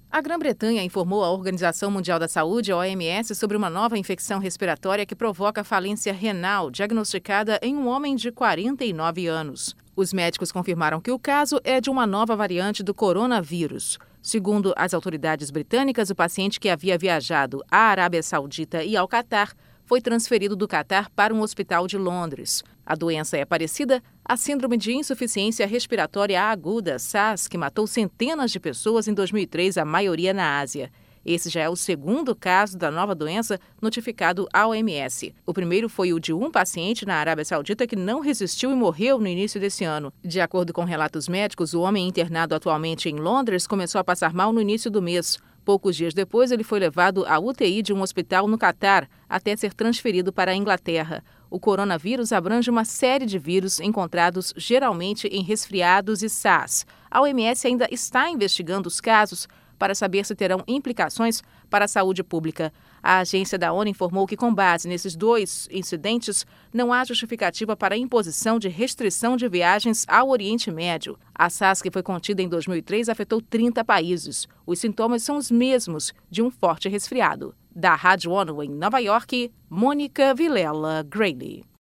A Grã-Bretanha informou à Organização Mundial da Saúde, a OMS, sobre uma nova infecção respiratória que provoca falência renal, diagnosticada em um homem de 49 anos. Os médicos confirmaram que o caso é de uma nova variante do coronavírus. Segundo as autoridades britânicas, o paciente, que havia viajado à Arábia Saudita e ao Catar, foi transferido do Catar para um hospital de Londres. A doença é parecida à síndrome de insuficiência respiratória aguda, SARS, que matou centenas de pessoas em 2003, a maioria na Ásia. Esse já é o segundo caso da nova doença notificado à OMS. O primeiro foi o de um paciente na Arábia Saudita que não resistiu e morreu no início desse ano. De acordo com relatos médicos, o homem internado atualmente em Londres começou a passar mal no início do mês. Poucos dias depois, ele foi levado à UTI de um hospital no Catar, até ser transferido para a Inglaterra. O coronavírus abrange uma série de vírus encontrados geralmente em resfriados e SARS. A OMS ainda está investigando os casos para saber se terão implicações para a saúde pública. A agência da ONU informou que, com base nesses dois incidentes, não há justificativa para a imposição de restrição de viagens ao Oriente Médio. A SARS, que foi contida em 2003, afetou 30 países. Os sintomas são os mesmos de um forte resfriado. Da Rádio ONU em Nova York, Mônica Vilela Grayle.